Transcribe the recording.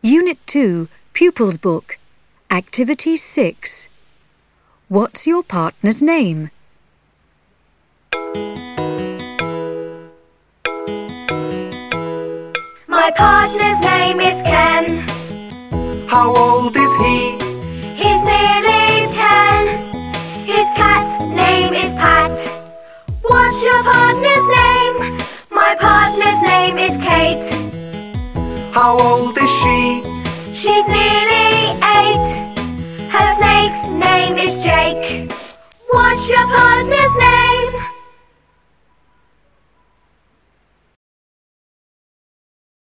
Unit 2, Pupils Book, Activity 6. What's your partner's name? My partner's name is Ken. How old is he? He's nearly 10. His cat's name is Pat. What's your partner's name? My partner's name is Kate. How old is she? She's nearly 8. Her snake's name is Jake. What's your partner's name?